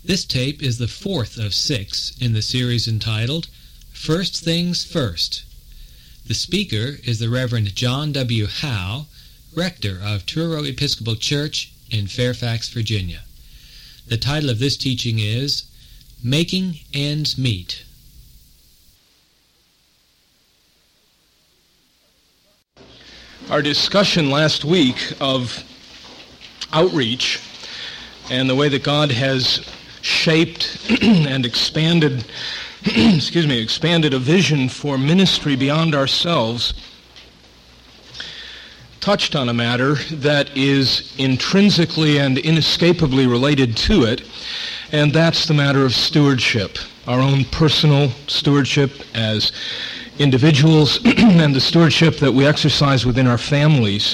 This tape is the fourth of 6 in the series entitled First Things First. The speaker is the Reverend John W. Howe, rector of Truro Episcopal Church in Fairfax, Virginia. The title of this teaching is Making Ends Meet. Our discussion last week of outreach and the way that God has shaped and expanded a vision for ministry beyond ourselves touched on a matter that is intrinsically and inescapably related to it, and that's the matter of stewardship, our own personal stewardship as individuals and the stewardship that we exercise within our families.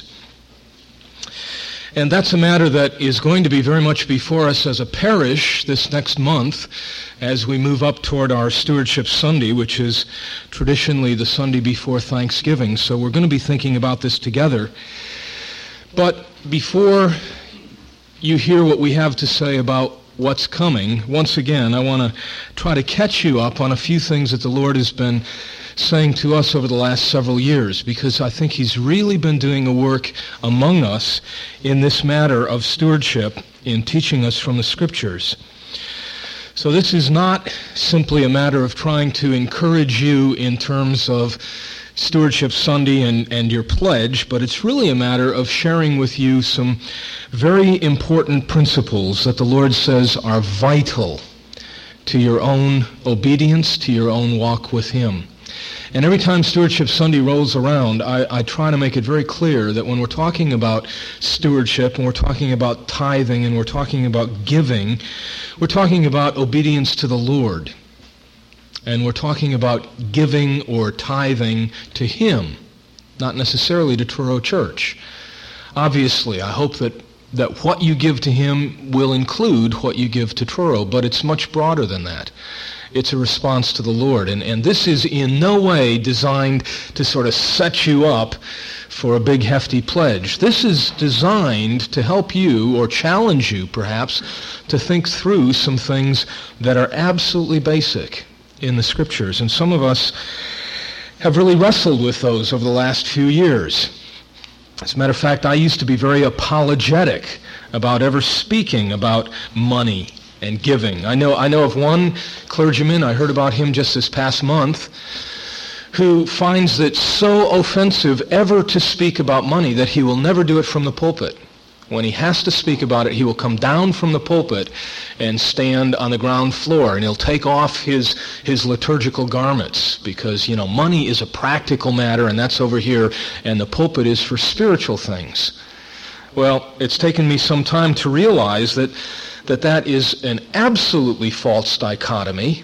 And that's a matter that is going to be very much before us as a parish this next month as we move up toward our Stewardship Sunday, which is traditionally the Sunday before Thanksgiving. So we're going to be thinking about this together. But before you hear what we have to say about what's coming, once again, I want to try to catch you up on a few things that the Lord has been saying to us over the last several years, because I think He's really been doing a work among us in this matter of stewardship in teaching us from the Scriptures. So this is not simply a matter of trying to encourage you in terms of Stewardship Sunday and your pledge, but it's really a matter of sharing with you some very important principles that the Lord says are vital to your own obedience, to your own walk with Him. And every time Stewardship Sunday rolls around, I try to make it very clear that when we're talking about stewardship, and we're talking about tithing, and we're talking about giving, we're talking about obedience to the Lord. And we're talking about giving or tithing to Him, not necessarily to Truro Church. Obviously, I hope that what you give to Him will include what you give to Truro, but it's much broader than that. It's a response to the Lord. And this is in no way designed to sort of set you up for a big hefty pledge. This is designed to help you, or challenge you perhaps, to think through some things that are absolutely basic in the Scriptures. And some of us have really wrestled with those over the last few years. As a matter of fact, I used to be very apologetic about ever speaking about money and giving. I know of one clergyman, I heard about him just this past month, who finds it so offensive ever to speak about money that he will never do it from the pulpit. When he has to speak about it, he will come down from the pulpit and stand on the ground floor, and he'll take off his liturgical garments, because, money is a practical matter, and that's over here, and the pulpit is for spiritual things. Well, it's taken me some time to realize that is an absolutely false dichotomy.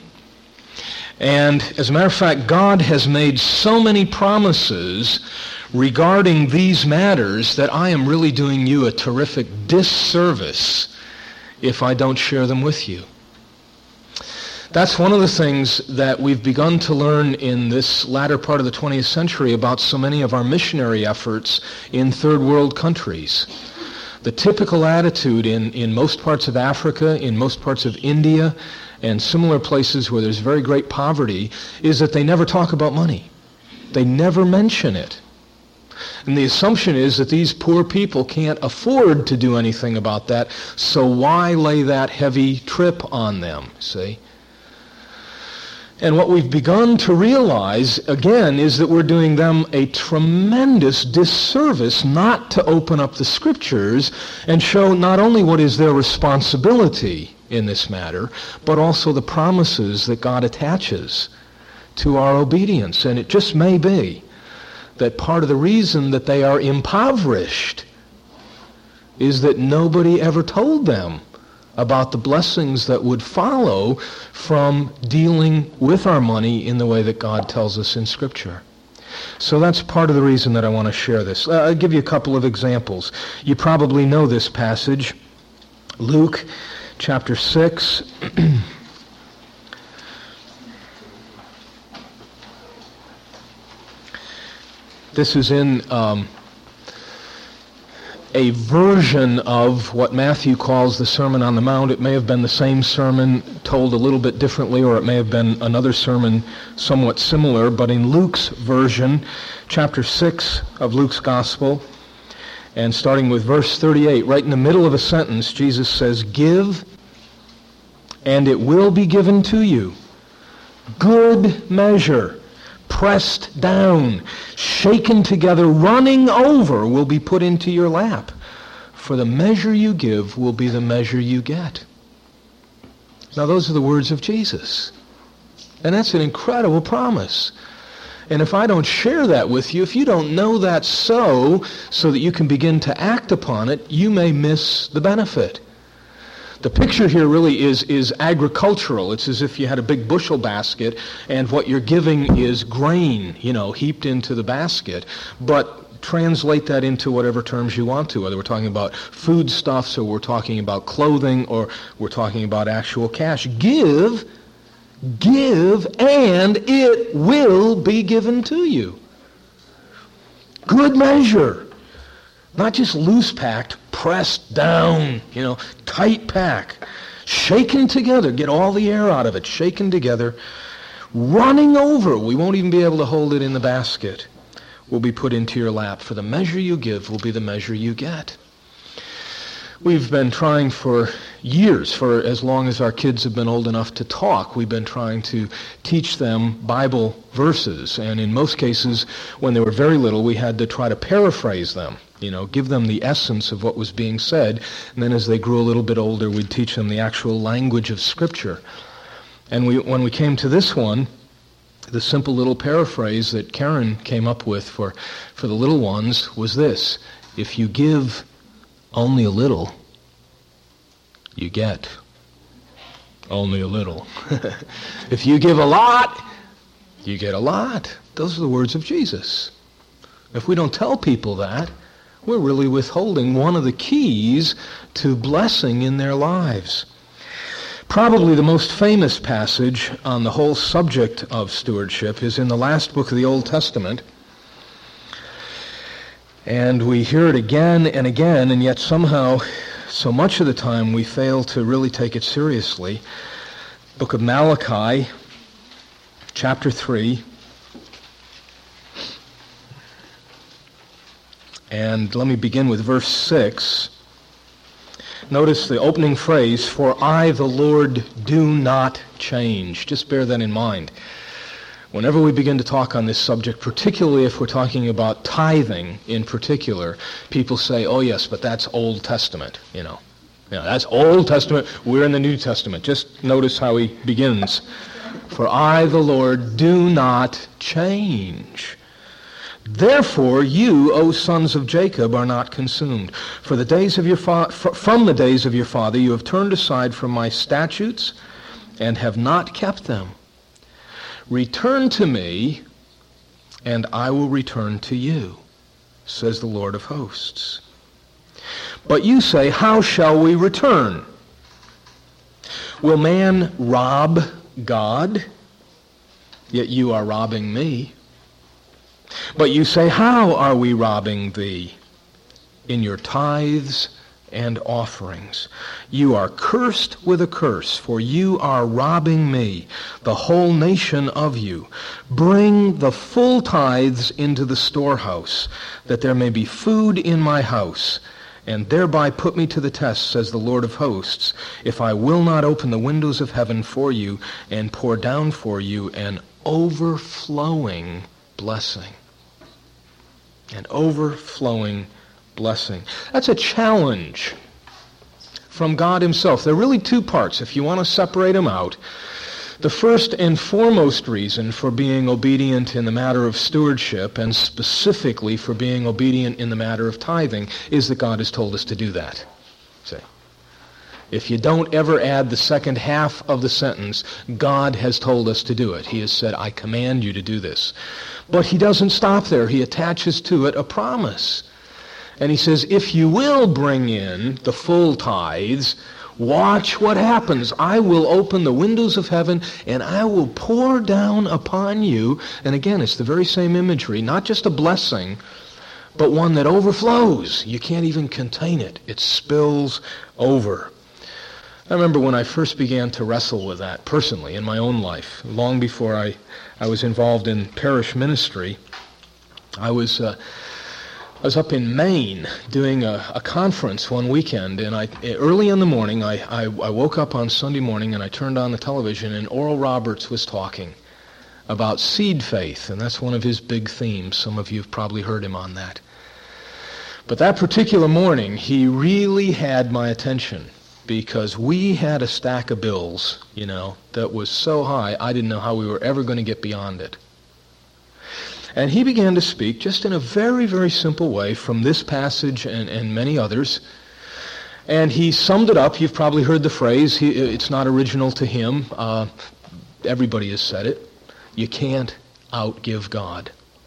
And as a matter of fact, God has made so many promises regarding these matters that I am really doing you a terrific disservice if I don't share them with you. That's one of the things that we've begun to learn in this latter part of the 20th century about so many of our missionary efforts in third world countries. The typical attitude in most parts of Africa, in most parts of India, and similar places where there's very great poverty, is that they never talk about money. They never mention it. And the assumption is that these poor people can't afford to do anything about that, so why lay that heavy trip on them, see? And what we've begun to realize, again, is that we're doing them a tremendous disservice not to open up the Scriptures and show not only what is their responsibility in this matter, but also the promises that God attaches to our obedience. And it just may be that part of the reason that they are impoverished is that nobody ever told them about the blessings that would follow from dealing with our money in the way that God tells us in Scripture. So that's part of the reason that I want to share this. I'll give you a couple of examples. You probably know this passage, Luke chapter 6. This is in a version of what Matthew calls the Sermon on the Mount. It may have been the same sermon told a little bit differently, or it may have been another sermon somewhat similar. But in Luke's version, chapter 6 of Luke's Gospel, and starting with verse 38, right in the middle of a sentence, Jesus says, "Give, and it will be given to you. Good measure, pressed down, shaken together, running over, will be put into your lap. For the measure you give will be the measure you get." Now those are the words of Jesus. And that's an incredible promise. And if I don't share that with you, if you don't know that so that you can begin to act upon it, you may miss the benefit. The picture here really is agricultural. It's as if you had a big bushel basket and what you're giving is grain, heaped into the basket. But translate that into whatever terms you want to, whether we're talking about foodstuffs or we're talking about clothing or we're talking about actual cash. Give, and it will be given to you. Good measure. Not just loose packed, pressed down, tight pack. Shaken together, get all the air out of it, shaken together. Running over, we won't even be able to hold it in the basket, will be put into your lap. For the measure you give will be the measure you get. We've been trying for years, for as long as our kids have been old enough to talk, we've been trying to teach them Bible verses. And in most cases, when they were very little, we had to try to paraphrase them, give them the essence of what was being said. And then as they grew a little bit older, we'd teach them the actual language of Scripture. And when we came to this one, the simple little paraphrase that Karen came up with for the little ones was this: if you give only a little, you get only a little. If you give a lot, you get a lot. Those are the words of Jesus. If we don't tell people that, we're really withholding one of the keys to blessing in their lives. Probably the most famous passage on the whole subject of stewardship is in the last book of the Old Testament. And we hear it again and again, and yet somehow, so much of the time, we fail to really take it seriously. Book of Malachi, chapter 3. And let me begin with verse 6. Notice the opening phrase, "For I, the Lord, do not change." Just bear that in mind. Whenever we begin to talk on this subject, particularly if we're talking about tithing in particular, people say, "Oh yes, but that's Old Testament." That's Old Testament. We're in the New Testament. Just notice how he begins. "For I, the Lord, do not change. Therefore you, O sons of Jacob, are not consumed. For the days of from the days of your father you have turned aside from my statutes and have not kept them. Return to me, and I will return to you, says the Lord of hosts. But you say, how shall we return? Will man rob God? Yet you are robbing me. But you say, how are we robbing thee? In your tithes and offerings. You are cursed with a curse, for you are robbing me, the whole nation of you. Bring the full tithes into the storehouse, that there may be food in my house, and thereby put me to the test, says the Lord of hosts, if I will not open the windows of heaven for you and pour down for you an overflowing blessing. An overflowing blessing. That's a challenge from God himself. There are really two parts, if you want to separate them out. The first and foremost reason for being obedient in the matter of stewardship, and specifically for being obedient in the matter of tithing, is that God has told us to do that. See? If you don't ever add the second half of the sentence, God has told us to do it. He has said, I command you to do this. But he doesn't stop there. He attaches to it a promise. And he says, if you will bring in the full tithes, watch what happens. I will open the windows of heaven and I will pour down upon you. And again, it's the very same imagery, not just a blessing, but one that overflows. You can't even contain it. It spills over. I remember when I first began to wrestle with that personally in my own life, long before I was involved in parish ministry. I was up in Maine doing a conference one weekend, and early in the morning, I woke up on Sunday morning and I turned on the television, and Oral Roberts was talking about seed faith, and that's one of his big themes. Some of you have probably heard him on that. But that particular morning, he really had my attention, because we had a stack of bills, that was so high, I didn't know how we were ever going to get beyond it. And he began to speak just in a very, very simple way from this passage and many others. And he summed it up. You've probably heard the phrase. It's not original to him. Everybody has said it. You can't outgive God.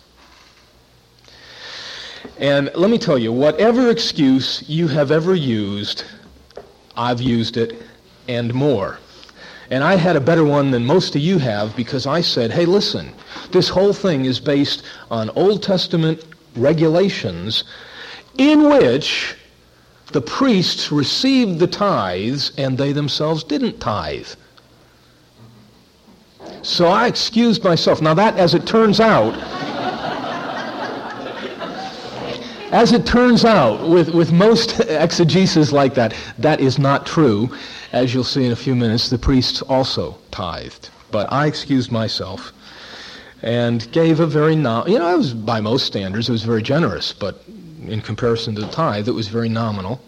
And let me tell you, whatever excuse you have ever used, I've used it and more. And I had a better one than most of you have, because I said, hey, listen, this whole thing is based on Old Testament regulations in which the priests received the tithes and they themselves didn't tithe. So I excused myself. Now that, as it turns out, with most exegesis like that, that is not true. As you'll see in a few minutes, the priests also tithed. But I excused myself and gave a very, it was, by most standards, it was very generous, but in comparison to the tithe, it was very nominal.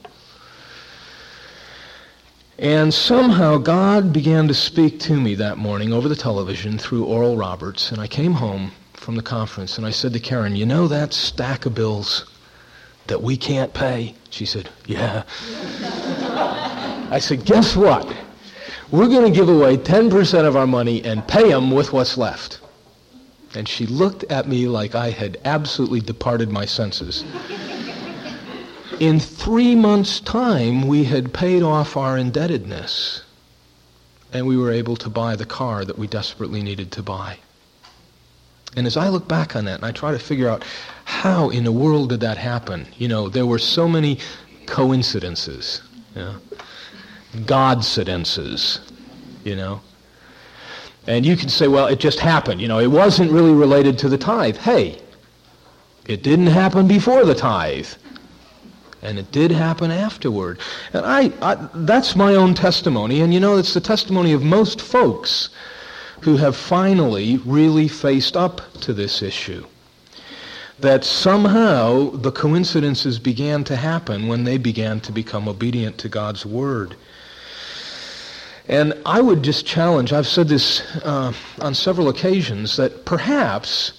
And somehow God began to speak to me that morning over the television through Oral Roberts, and I came home from the conference and I said to Karen, that stack of bills that we can't pay? She said, yeah. I said, guess what? We're going to give away 10% of our money and pay them with what's left. And she looked at me like I had absolutely departed my senses. In 3 months' time, we had paid off our indebtedness, and we were able to buy the car that we desperately needed to buy. And as I look back on that, and I try to figure out how in the world did that happen, there were so many coincidences, Godcidences, And you can say, well, it just happened. It wasn't really related to the tithe. Hey, it didn't happen before the tithe. And it did happen afterward. And that's my own testimony. And it's the testimony of most folks who have finally really faced up to this issue. That somehow the coincidences began to happen when they began to become obedient to God's Word. And I would just challenge, I've said this on several occasions, that perhaps,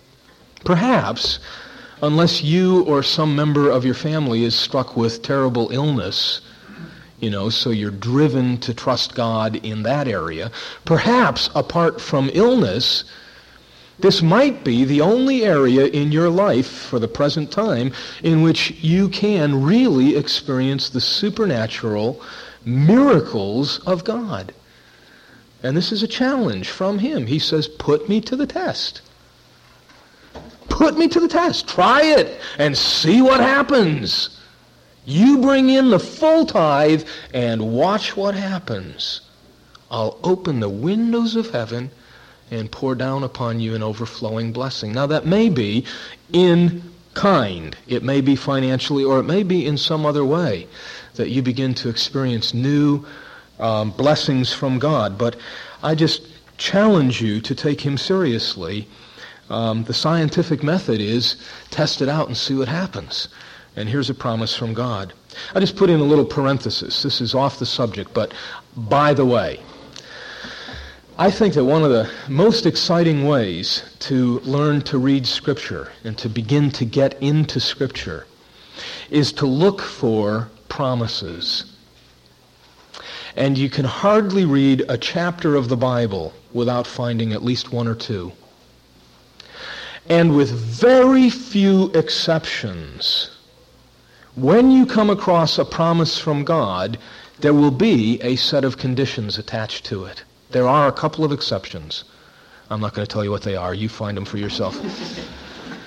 unless you or some member of your family is struck with terrible illness, so you're driven to trust God in that area, perhaps apart from illness, this might be the only area in your life for the present time in which you can really experience the supernatural miracles of God. And this is a challenge from him. He says, put me to the test. Put me to the test. Try it and see what happens. You bring in the full tithe and watch what happens. I'll open the windows of heaven and pour down upon you an overflowing blessing. Now that may be in kind. It may be financially, or it may be in some other way that you begin to experience new blessings from God. But I just challenge you to take him seriously. The scientific method is test it out and see what happens. And here's a promise from God. I just put in a little parenthesis. This is off the subject, but by the way, I think that one of the most exciting ways to learn to read Scripture and to begin to get into Scripture is to look for promises. And you can hardly read a chapter of the Bible without finding at least one or two. And with very few exceptions, when you come across a promise from God, there will be a set of conditions attached to it. There are a couple of exceptions. I'm not going to tell you what they are. You find them for yourself.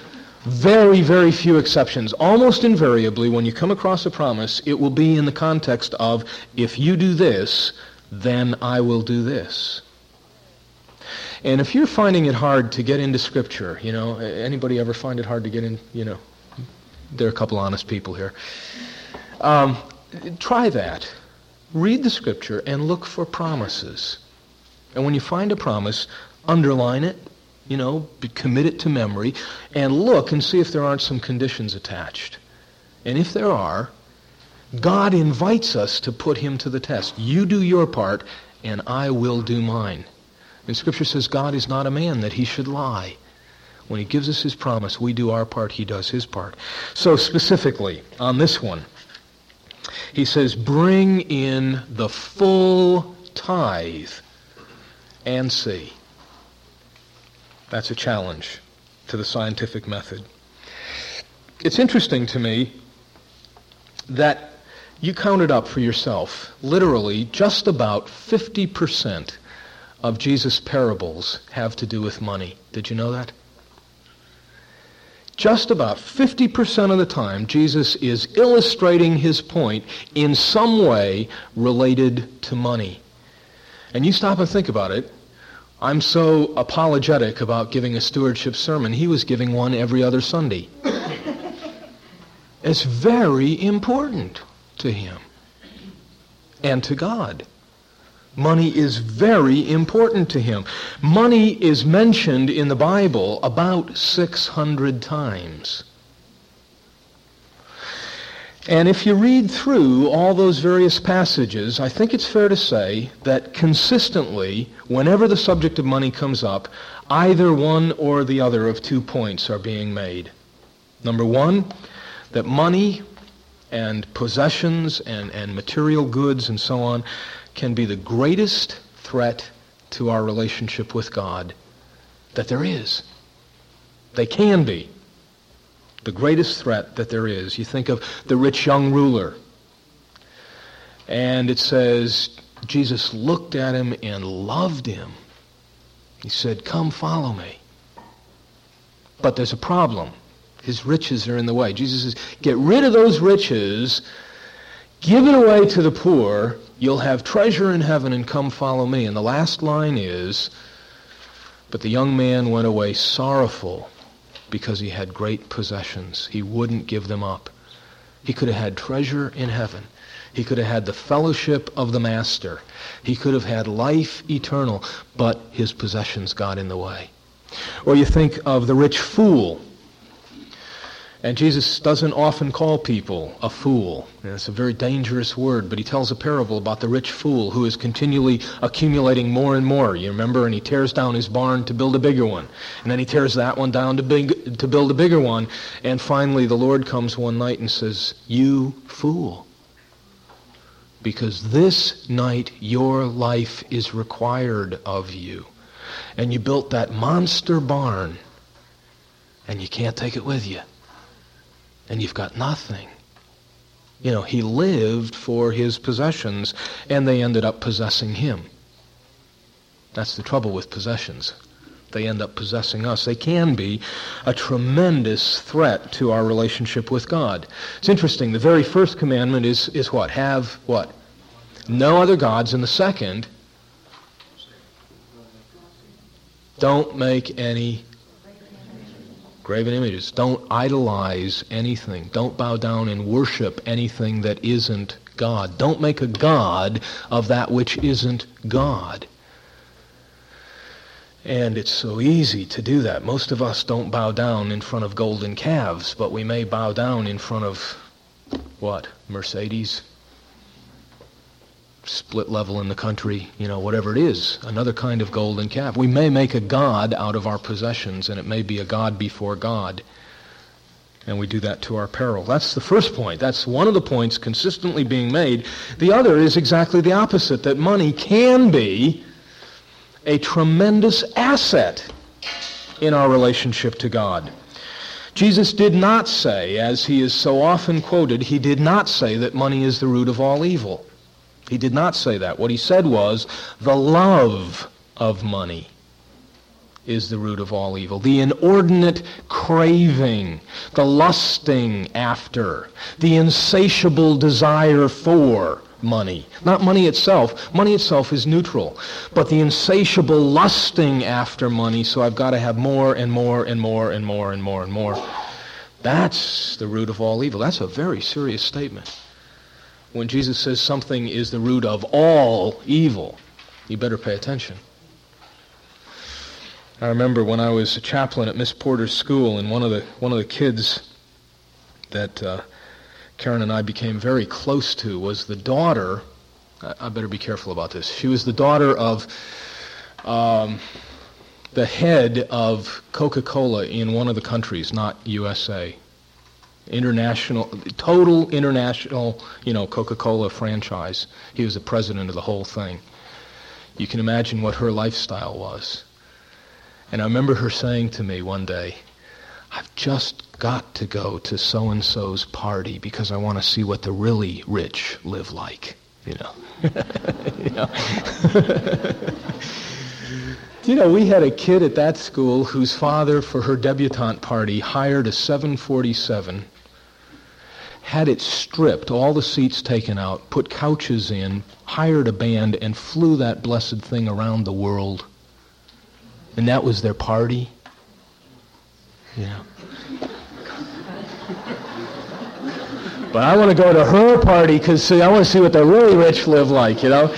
Very, very few exceptions. Almost invariably, when you come across a promise, it will be in the context of, if you do this, then I will do this. And if you're finding it hard to get into Scripture, anybody ever find it hard to get in, there are a couple honest people here. Try that. Read the Scripture and look for promises. And when you find a promise, underline it, commit it to memory, and look and see if there aren't some conditions attached. And if there are, God invites us to put him to the test. You do your part, and I will do mine. And Scripture says God is not a man that he should lie. When he gives us his promise, we do our part, he does his part. So specifically, on this one, he says, bring in the full tithe and see. That's a challenge to the scientific method. It's interesting to me that you counted up for yourself, literally, just about 50% of Jesus' parables have to do with money. Did you know that? Just about 50% of the time, Jesus is illustrating his point in some way related to money. And you stop and think about it. I'm so apologetic about giving a stewardship sermon. He was giving one every other Sunday. It's very important to him and to God. Money is very important to him. Money is mentioned in the Bible about 600 times. And if you read through all those various passages, I think it's fair to say that consistently, whenever the subject of money comes up, either one or the other of 2 points are being made. Number one, that money and possessions and material goods and so on can be the greatest threat to our relationship with God that there is. They can be the greatest threat that there is. You think of the rich young ruler, and it says Jesus looked at him and loved him. He said, "Come, follow me." But there's a problem. His riches are in the way. Jesus says, get rid of those riches, give it away to the poor, you'll have treasure in heaven, and come follow me. And the last line is, but the young man went away sorrowful because he had great possessions. He wouldn't give them up. He could have had treasure in heaven. He could have had the fellowship of the Master. He could have had life eternal, but his possessions got in the way. Or you think of the rich fool. And Jesus doesn't often call people a fool. And it's a very dangerous word, but he tells a parable about the rich fool who is continually accumulating more and more. You remember? And he tears down his barn to build a bigger one. And then he tears that one down to build a bigger one. And finally the Lord comes one night and says, "You fool. Because this night your life is required of you. And you built that monster barn, and you can't take it with you. And you've got nothing." He lived for his possessions, and they ended up possessing him. That's the trouble with possessions. They end up possessing us. They can be a tremendous threat to our relationship with God. It's interesting. The very first commandment is what? Have what? No other gods. And the second, don't make any graven images. Don't idolize anything. Don't bow down and worship anything that isn't God. Don't make a god of that which isn't God. And it's so easy to do that. Most of us don't bow down in front of golden calves, but we may bow down in front of, what? Mercedes? Split level in the country, whatever it is, another kind of golden calf. We may make a god out of our possessions, and it may be a god before God. And we do that to our peril. That's the first point. That's one of the points consistently being made. The other is exactly the opposite, that money can be a tremendous asset in our relationship to God. Jesus did not say, as he is so often quoted, he did not say that money is the root of all evil. He did not say that. What he said was the love of money is the root of all evil. The inordinate craving, the lusting after, the insatiable desire for money. Not money itself. Money itself is neutral. But the insatiable lusting after money, so I've got to have more and more and more and more and more and more. That's the root of all evil. That's a very serious statement. When Jesus says something is the root of all evil, you better pay attention. I remember when I was a chaplain at Miss Porter's school, and one of the kids that Karen and I became very close to was the daughter. I better be careful about this. She was the daughter of the head of Coca-Cola in one of the countries, not USA. Total international, Coca-Cola franchise. He was the president of the whole thing. You can imagine what her lifestyle was. And I remember her saying to me one day, I've just got to go to so-and-so's party because I want to see what the really rich live like, we had a kid at that school whose father, for her debutante party, hired a 747, had it stripped, all the seats taken out, put couches in, hired a band, and flew that blessed thing around the world. And that was their party. But I want to go to her party because I want to see what the really rich live like, The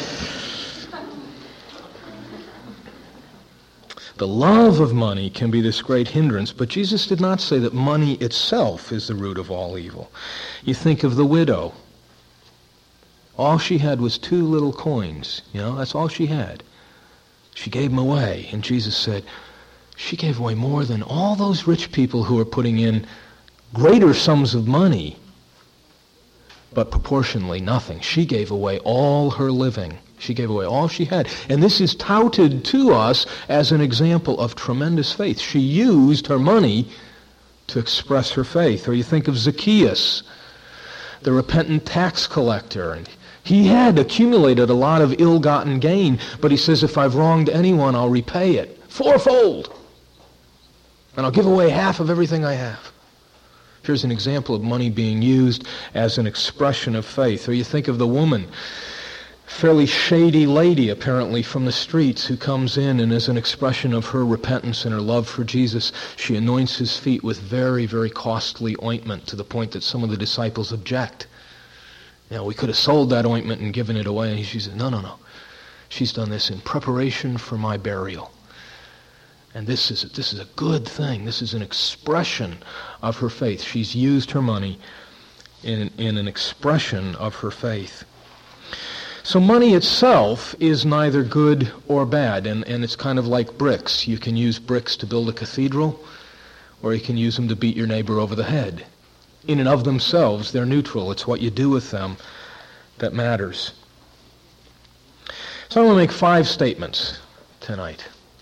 love of money can be this great hindrance, but Jesus did not say that money itself is the root of all evil. You think of the widow. All she had was 2 little coins, that's all she had. She gave them away, and Jesus said, she gave away more than all those rich people who are putting in greater sums of money, but proportionally nothing. She gave away all her living. She gave away all she had. And this is touted to us as an example of tremendous faith. She used her money to express her faith. Or you think of Zacchaeus, the repentant tax collector. And he had accumulated a lot of ill-gotten gain, but he says, if I've wronged anyone, I'll repay it 4-fold. And I'll give away half of everything I have. Here's an example of money being used as an expression of faith. Or you think of the woman, fairly shady lady apparently from the streets, who comes in and as an expression of her repentance and her love for Jesus, she anoints his feet with very, very costly ointment to the point that some of the disciples object. We could have sold that ointment and given it away. And she said, no. She's done this in preparation for my burial. And this is a good thing. This is an expression of her faith. She's used her money in an expression of her faith. So money itself is neither good or bad, and it's kind of like bricks. You can use bricks to build a cathedral, or you can use them to beat your neighbor over the head. In and of themselves, they're neutral. It's what you do with them that matters. So I want to make 5 statements tonight.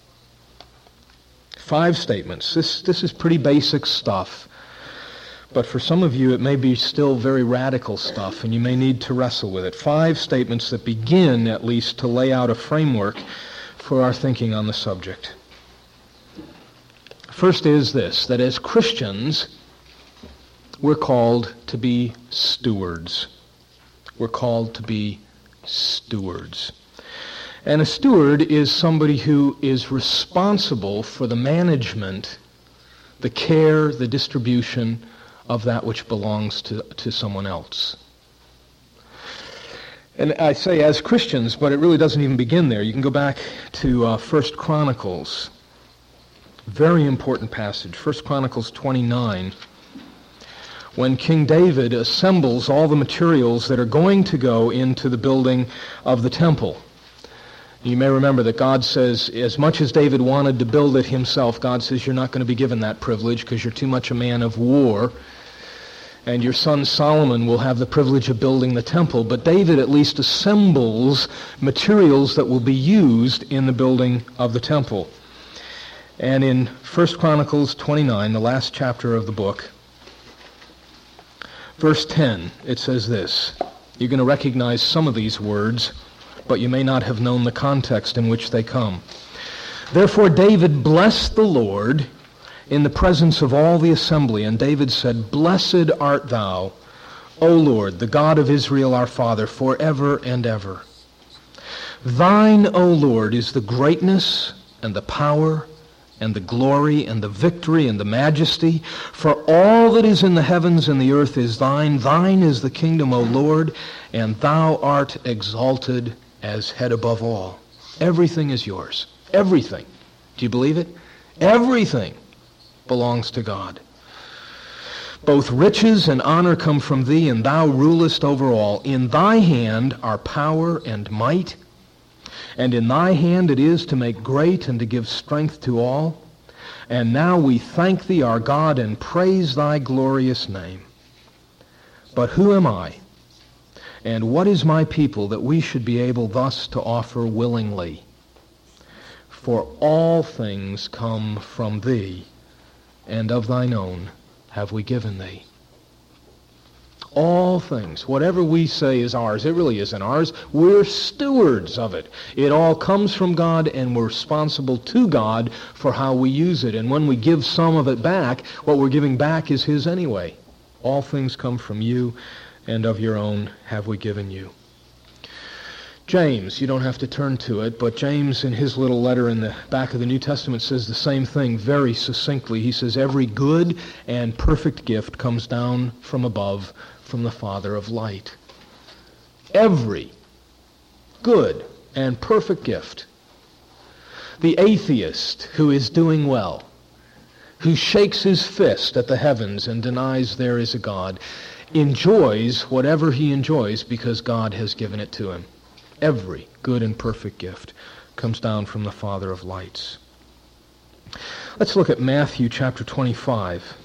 5 statements. This is pretty basic stuff. But for some of you, it may be still very radical stuff, and you may need to wrestle with it. 5 statements that begin, at least, to lay out a framework for our thinking on the subject. First is this, that as Christians, we're called to be stewards. We're called to be stewards. And a steward is somebody who is responsible for the management, the care, the distribution of that which belongs to someone else. And I say as Christians, but it really doesn't even begin there. You can go back to 1 Chronicles. Very important passage. 1 Chronicles 29. When King David assembles all the materials that are going to go into the building of the temple. You may remember that God says, as much as David wanted to build it himself, God says, you're not going to be given that privilege because you're too much a man of war. And your son Solomon will have the privilege of building the temple. But David at least assembles materials that will be used in the building of the temple. And in 1 Chronicles 29, the last chapter of the book, verse 10, it says this. You're going to recognize some of these words, but you may not have known the context in which they come. Therefore David blessed the Lord in the presence of all the assembly, and David said, Blessed art thou, O Lord, the God of Israel our Father, forever and ever. Thine, O Lord, is the greatness and the power and the glory and the victory and the majesty. For all that is in the heavens and the earth is thine. Thine is the kingdom, O Lord, and thou art exalted as head above all. Everything is yours. Everything. Do you believe it? Everything belongs to God. Both riches and honor come from thee, and thou rulest over all. In thy hand are power and might, and in thy hand it is to make great and to give strength to all. And now we thank thee, our God, and praise thy glorious name. But who am I, and what is my people, that we should be able thus to offer willingly? For all things come from thee, and of thine own have we given thee. All things, whatever we say is ours, it really isn't ours. We're stewards of it. It all comes from God, and we're responsible to God for how we use it. And when we give some of it back, what we're giving back is his anyway. All things come from you, and of your own have we given you. James, you don't have to turn to it, but James in his little letter in the back of the New Testament says the same thing very succinctly. He says, every good and perfect gift comes down from above, from the Father of light. Every good and perfect gift. The atheist who is doing well, who shakes his fist at the heavens and denies there is a God, enjoys whatever he enjoys because God has given it to him. Every good and perfect gift comes down from the Father of lights. Let's look at Matthew chapter 25.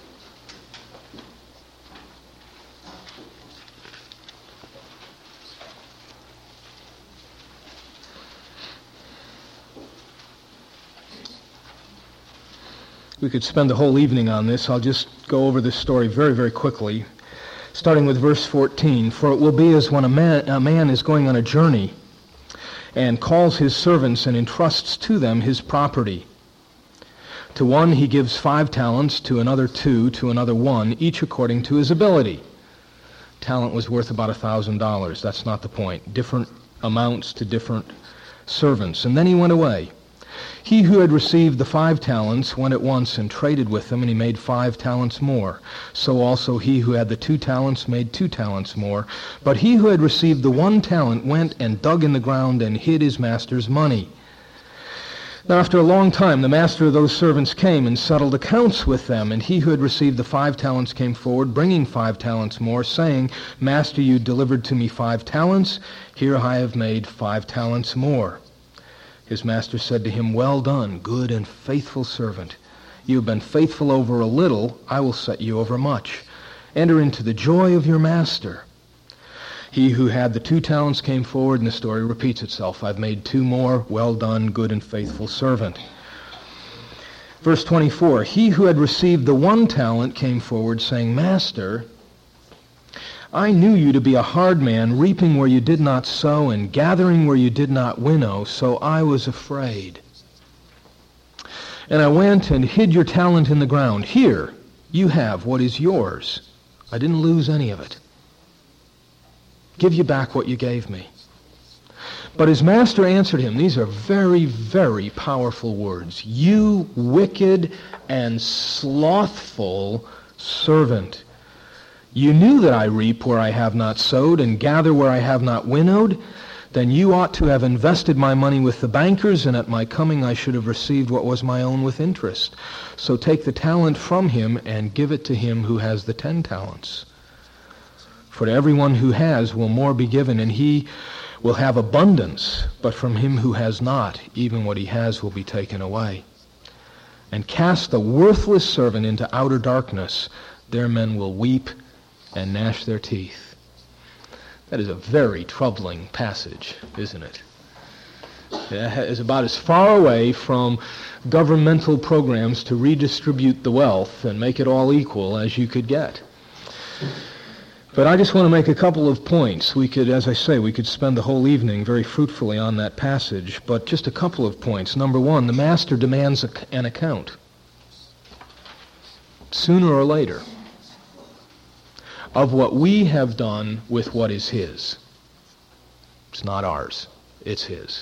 We could spend the whole evening on this. I'll just go over this story very, very quickly, starting with verse 14. For it will be as when a man is going on a journey and calls his servants and entrusts to them his property. To one he gives 5 talents, to another 2, to another 1, each according to his ability. Talent was worth about $1,000. That's not the point. Different amounts to different servants. And then he went away. He who had received the 5 talents went at once and traded with them, and he made 5 talents more. So also he who had the 2 talents made 2 talents more. But he who had received the 1 talent went and dug in the ground and hid his master's money. Now after a long time the master of those servants came and settled accounts with them. And he who had received the 5 talents came forward, bringing 5 talents more, saying, Master, you delivered to me 5 talents. Here I have made 5 talents more. His master said to him, Well done, good and faithful servant. You have been faithful over a little, I will set you over much. Enter into the joy of your master. He who had the 2 talents came forward, and the story repeats itself. I've made 2 more. Well done, good and faithful servant. Verse 24, he who had received the 1 talent came forward, saying, Master, I knew you to be a hard man, reaping where you did not sow and gathering where you did not winnow, so I was afraid. And I went and hid your talent in the ground. Here, you have what is yours. I didn't lose any of it. Give you back what you gave me. But his master answered him, these are very, very powerful words. You wicked and slothful servant. You knew that I reap where I have not sowed and gather where I have not winnowed. Then you ought to have invested my money with the bankers, and at my coming I should have received what was my own with interest. So take the talent from him and give it to him who has the 10 talents. For to everyone who has will more be given, and he will have abundance. But from him who has not, even what he has will be taken away. And cast the worthless servant into outer darkness. There men will weep and gnash their teeth. That is a very troubling passage, isn't it? It is about as far away from governmental programs to redistribute the wealth and make it all equal as you could get. But I just want to make a couple of points. We could, as I say, we could spend the whole evening very fruitfully on that passage, but just a couple of points. Number one, the master demands an account, sooner or later, of what we have done with what is his. It's not ours, it's his.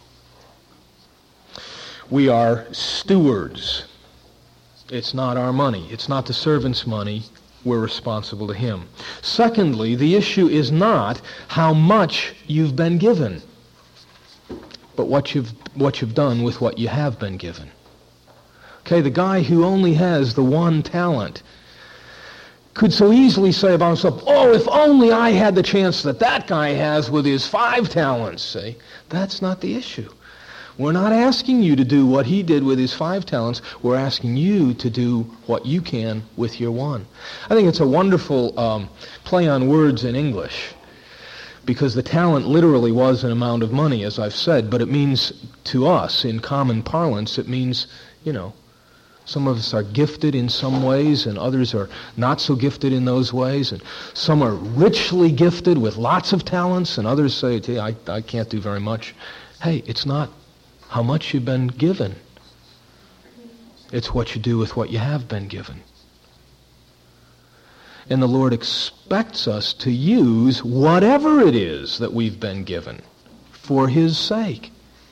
We are stewards. It's not our money. It's not the servant's money. We're responsible to him. Secondly, the issue is not how much you've been given, but what you've done with what you have been given. Okay, the guy who only has the one talent could so easily say about himself, oh, if only I had the chance that that guy has with his 5 talents, see? That's not the issue. We're not asking you to do what he did with his 5 talents. We're asking you to do what you can with your 1. I think it's a wonderful play on words in English, because the talent literally was an amount of money, as I've said, but it means to us, in common parlance, it means, some of us are gifted in some ways, and others are not so gifted in those ways, and some are richly gifted with lots of talents, and others say, I can't do very much. Hey, it's not how much you've been given. It's what you do with what you have been given. And the Lord expects us to use whatever it is that we've been given for his sake.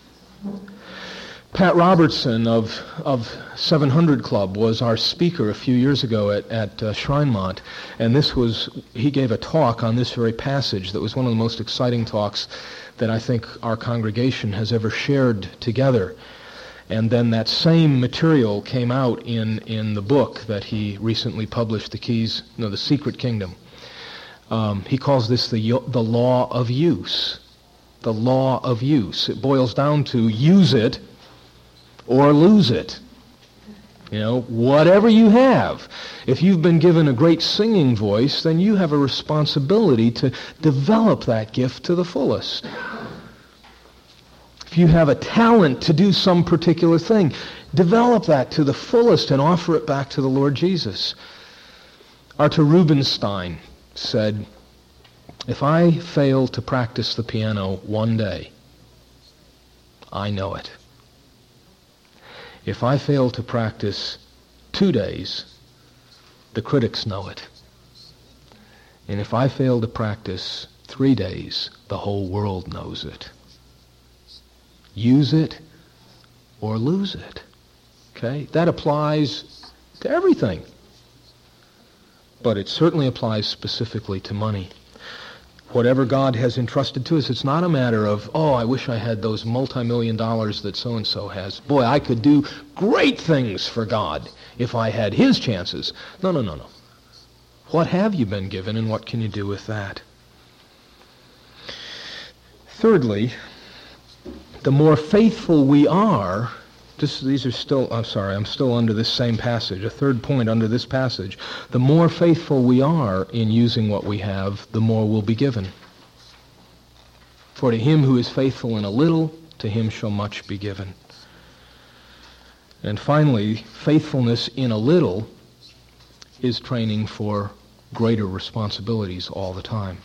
Pat Robertson of 700 Club was our speaker a few years ago at Shrinemont, and he gave a talk on this very passage that was one of the most exciting talks that I think our congregation has ever shared together. And then that same material came out in the book that he recently published, The Secret Kingdom. He calls this the law of use. The law of use. It boils down to use it or lose it. Whatever you have. If you've been given a great singing voice, then you have a responsibility to develop that gift to the fullest. If you have a talent to do some particular thing, develop that to the fullest and offer it back to the Lord Jesus. Arthur Rubinstein said, if I fail to practice the piano one day, I know it. If I fail to practice 2 days, the critics know it. And if I fail to practice 3 days, the whole world knows it. Use it or lose it. Okay? That applies to everything. But it certainly applies specifically to money. Whatever God has entrusted to us, it's not a matter of, I wish I had those multi-million dollars that so-and-so has. Boy, I could do great things for God if I had his chances. No. What have you been given, and what can you do with that? Thirdly, the more faithful we are, I'm still under this same passage, a third point under this passage. The more faithful we are in using what we have, the more will be given. For to him who is faithful in a little, to him shall much be given. And finally, faithfulness in a little is training for greater responsibilities all the time.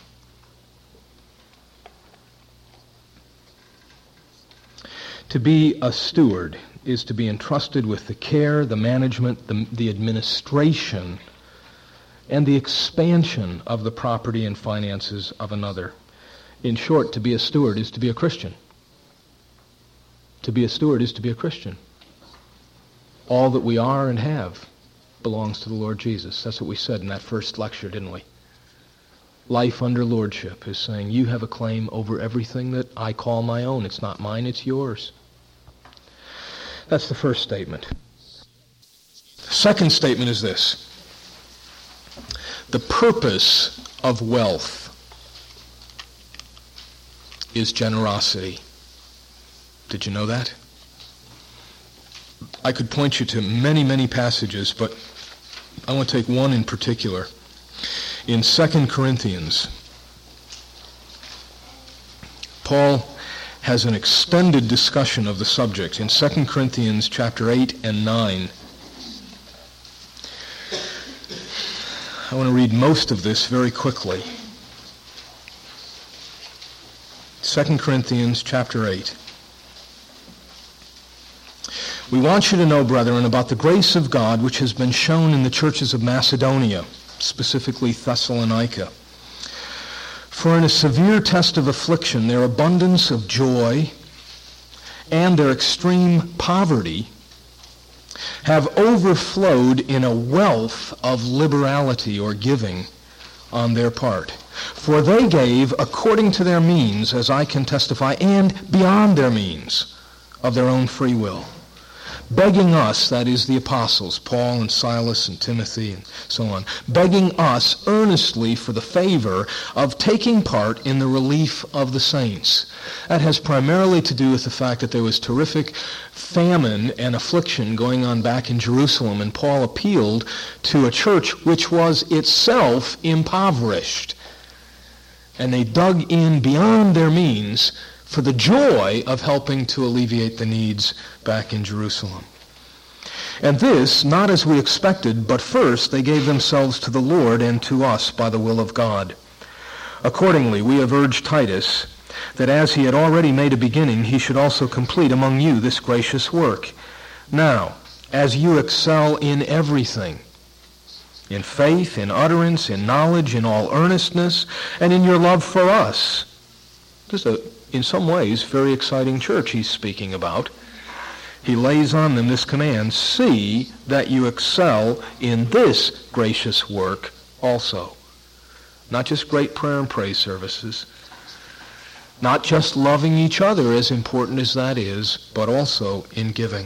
To be a steward is to be entrusted with the care, the management, the administration, and the expansion of the property and finances of another. In short, to be a steward is to be a Christian. To be a steward is to be a Christian. All that we are and have belongs to the Lord Jesus. That's what we said in that first lecture, didn't we? Life under lordship is saying, you have a claim over everything that I call my own. It's not mine, it's yours. That's the first statement. The second statement is this. The purpose of wealth is generosity. Did you know that? I could point you to many, many passages, but I want to take one in particular. In 2 Corinthians, Paul has an extended discussion of the subject in 2 Corinthians chapter 8 and 9. I want to read most of this very quickly. 2 Corinthians chapter 8. We want you to know, brethren, about the grace of God which has been shown in the churches of Macedonia, specifically Thessalonica. For in a severe test of affliction, their abundance of joy and their extreme poverty have overflowed in a wealth of liberality or giving on their part. For they gave according to their means, as I can testify, and beyond their means of their own free will, begging us, that is the apostles, Paul and Silas and Timothy and so on, begging us earnestly for the favor of taking part in the relief of the saints. That has primarily to do with the fact that there was terrific famine and affliction going on back in Jerusalem, and Paul appealed to a church which was itself impoverished. And they dug in beyond their means for the joy of helping to alleviate the needs back in Jerusalem. And this, not as we expected, but first they gave themselves to the Lord and to us by the will of God. Accordingly, we have urged Titus that as he had already made a beginning, he should also complete among you this gracious work. Now, as you excel in everything, in faith, in utterance, in knowledge, in all earnestness, and in your love for us. Just in some ways, very exciting church he's speaking about. He lays on them this command, see that you excel in this gracious work also. Not just great prayer and praise services, not just loving each other, as important as that is, but also in giving.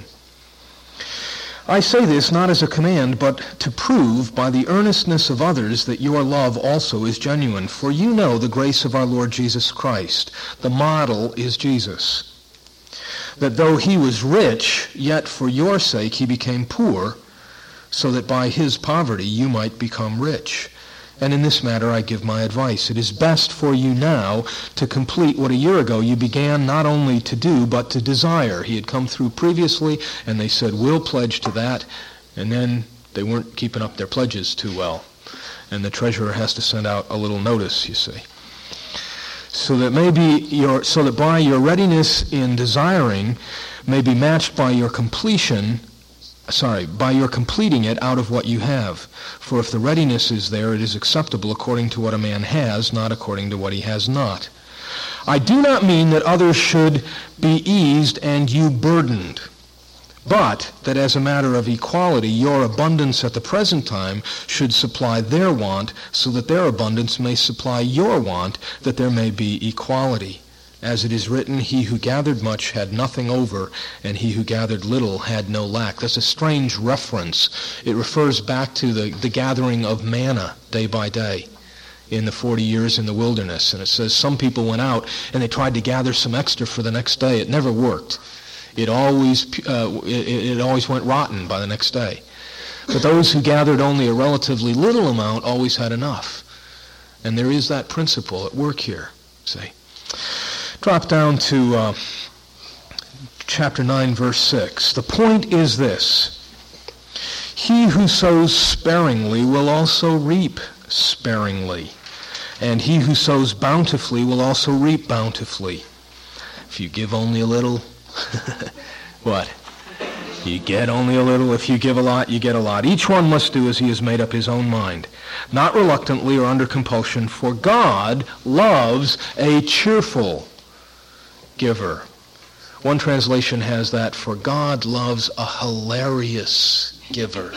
I say this not as a command, but to prove by the earnestness of others that your love also is genuine. For you know the grace of our Lord Jesus Christ. The model is Jesus. That though he was rich, yet for your sake he became poor, so that by his poverty you might become rich. And in this matter I give my advice. It is best for you now to complete what a year ago you began not only to do, but to desire. He had come through previously, and they said, we'll pledge to that. And then they weren't keeping up their pledges too well. And the treasurer has to send out a little notice, you see. So that by your readiness in desiring may be matched by your completing it out of what you have. For if the readiness is there, it is acceptable according to what a man has, not according to what he has not. I do not mean that others should be eased and you burdened, but that as a matter of equality, your abundance at the present time should supply their want, so that their abundance may supply your want, that there may be equality. As it is written, he who gathered much had nothing over, and he who gathered little had no lack. That's a strange reference. It refers back to the gathering of manna day by day in the 40 years in the wilderness. And it says some people went out and they tried to gather some extra for the next day. It never worked. It always went rotten by the next day. But those who gathered only a relatively little amount always had enough. And there is that principle at work here, see. Drop down to chapter 9, verse 6. The point is this. He who sows sparingly will also reap sparingly, and he who sows bountifully will also reap bountifully. If you give only a little, what? You get only a little. If you give a lot, you get a lot. Each one must do as he has made up his own mind, not reluctantly or under compulsion, for God loves a cheerful giver. One translation has that, for God loves a hilarious giver.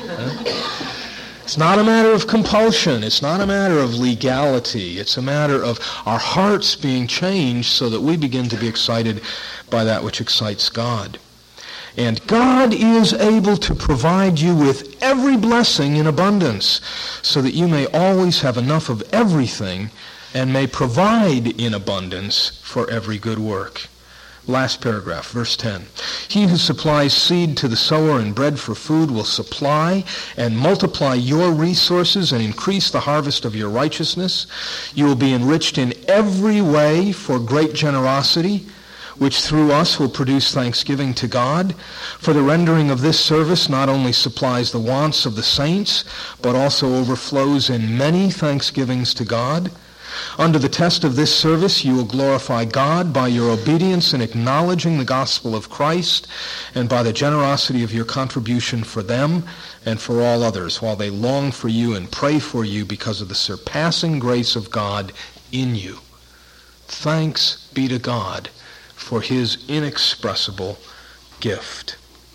It's not a matter of compulsion. It's not a matter of legality. It's a matter of our hearts being changed so that we begin to be excited by that which excites God. And God is able to provide you with every blessing in abundance, so that you may always have enough of everything and may provide in abundance for every good work. Last paragraph, verse 10. He who supplies seed to the sower and bread for food will supply and multiply your resources and increase the harvest of your righteousness. You will be enriched in every way for great generosity, which through us will produce thanksgiving to God. For the rendering of this service not only supplies the wants of the saints, but also overflows in many thanksgivings to God. Under the test of this service, you will glorify God by your obedience in acknowledging the gospel of Christ, and by the generosity of your contribution for them and for all others, while they long for you and pray for you because of the surpassing grace of God in you. Thanks be to God for his inexpressible gift.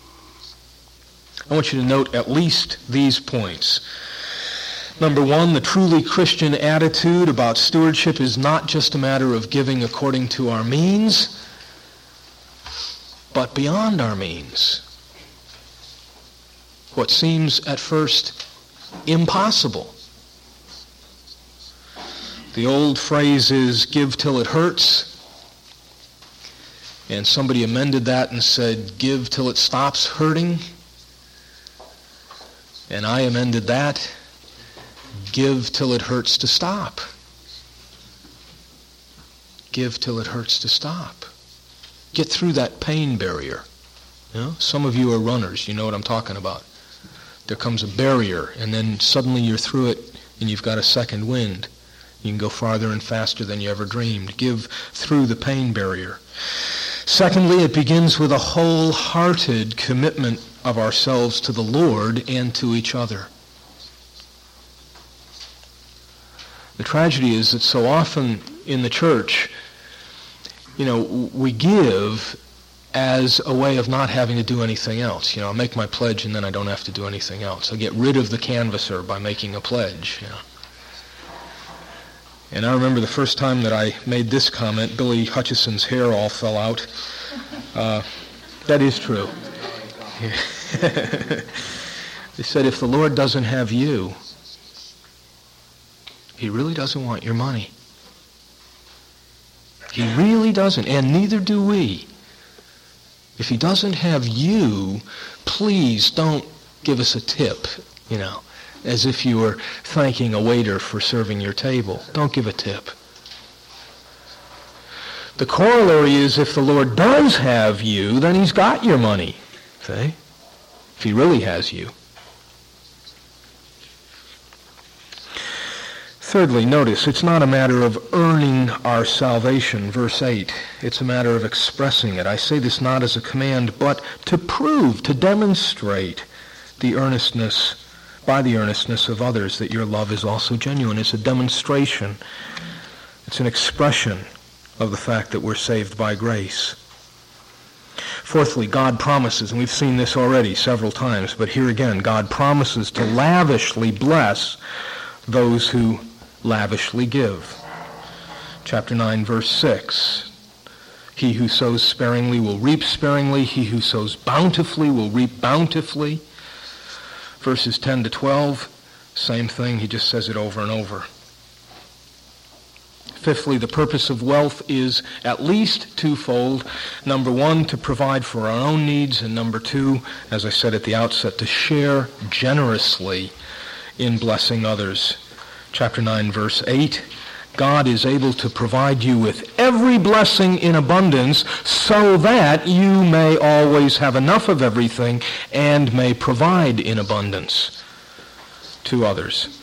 I want you to note at least these points. Number one, the truly Christian attitude about stewardship is not just a matter of giving according to our means, but beyond our means. What seems at first impossible. The old phrase is, give till it hurts. And somebody amended that and said, give till it stops hurting. And I amended that, give till it hurts to stop. Give till it hurts to stop. Get through that pain barrier. You know? Some of you are runners. You know what I'm talking about. There comes a barrier, and then suddenly you're through it, and you've got a second wind. You can go farther and faster than you ever dreamed. Give through the pain barrier. Secondly, it begins with a wholehearted commitment of ourselves to the Lord and to each other. The tragedy is that so often in the church, we give as a way of not having to do anything else. I'll make my pledge and then I don't have to do anything else. I get rid of the canvasser by making a pledge. And I remember the first time that I made this comment, Billy Hutchison's hair all fell out. That is true. They said, if the Lord doesn't have you, he really doesn't want your money. He really doesn't, and neither do we. If he doesn't have you, please don't give us a tip, as if you were thanking a waiter for serving your table. Don't give a tip. The corollary is, if the Lord does have you, then he's got your money. See? If he really has you. Thirdly, notice, it's not a matter of earning our salvation, verse 8. It's a matter of expressing it. I say this not as a command, but to prove, to demonstrate by the earnestness of others that your love is also genuine. It's a demonstration. It's an expression of the fact that we're saved by grace. Fourthly, God promises, and we've seen this already several times, but here again, God promises to lavishly bless those who lavishly give. Chapter 9, verse 6. He who sows sparingly will reap sparingly. He who sows bountifully will reap bountifully. Verses 10 to 12, same thing. He just says it over and over. Fifthly, the purpose of wealth is at least twofold. Number one, to provide for our own needs, and number two, as I said at the outset, to share generously in blessing others. Chapter 9, verse 8, God is able to provide you with every blessing in abundance so that you may always have enough of everything and may provide in abundance to others.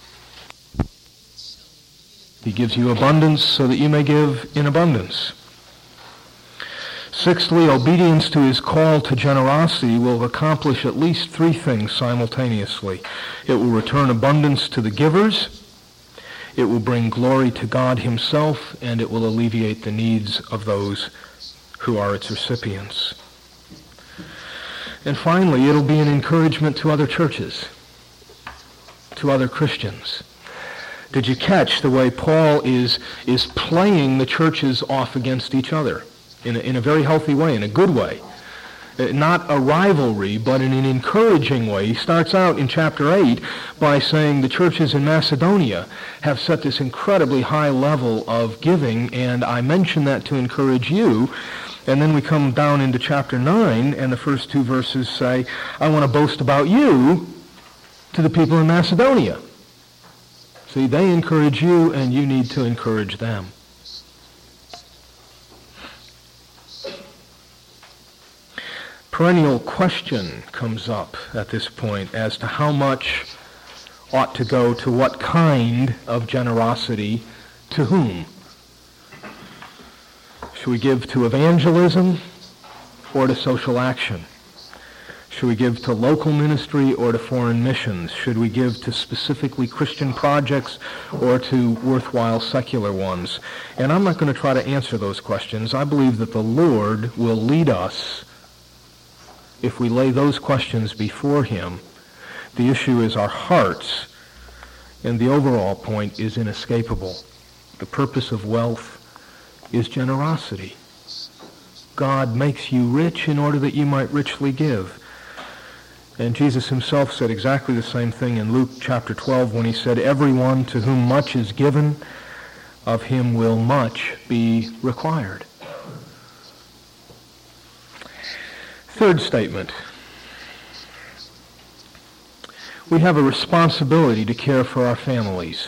He gives you abundance so that you may give in abundance. Sixthly, obedience to his call to generosity will accomplish at least three things simultaneously. It will return abundance to the givers, it will bring glory to God himself, and it will alleviate the needs of those who are its recipients. And finally, it'll be an encouragement to other churches, to other Christians. Did you catch the way Paul is playing the churches off against each other in a very healthy way, in a good way? Not a rivalry, but in an encouraging way. He starts out in chapter 8 by saying the churches in Macedonia have set this incredibly high level of giving, and I mention that to encourage you. And then we come down into chapter 9, and the first two verses say, I want to boast about you to the people in Macedonia. See, they encourage you, and you need to encourage them. perennial question comes up at this point as to how much ought to go to what kind of generosity to whom. Should we give to evangelism or to social action? Should we give to local ministry or to foreign missions? Should we give to specifically Christian projects or to worthwhile secular ones? And I'm not going to try to answer those questions. I believe that the Lord will lead us if we lay those questions before him. The issue is our hearts, and the overall point is inescapable. The purpose of wealth is generosity. God makes you rich in order that you might richly give. And Jesus himself said exactly the same thing in Luke chapter 12 when he said, "Everyone to whom much is given, of him will much be required." Third statement. We have a responsibility to care for our families.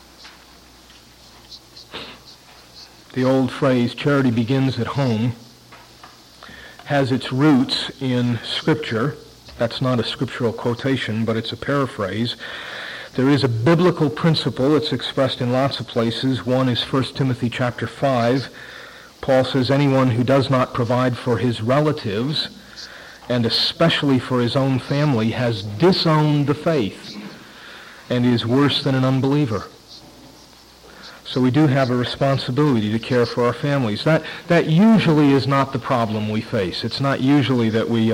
The old phrase, charity begins at home, has its roots in Scripture. That's not a scriptural quotation, but it's a paraphrase. There is a biblical principle. It's expressed in lots of places. One is 1 Timothy chapter 5. Paul says, anyone who does not provide for his relatives, and especially for his own family, has disowned the faith and is worse than an unbeliever. So we do have a responsibility to care for our families. That usually is not the problem we face. It's not usually that we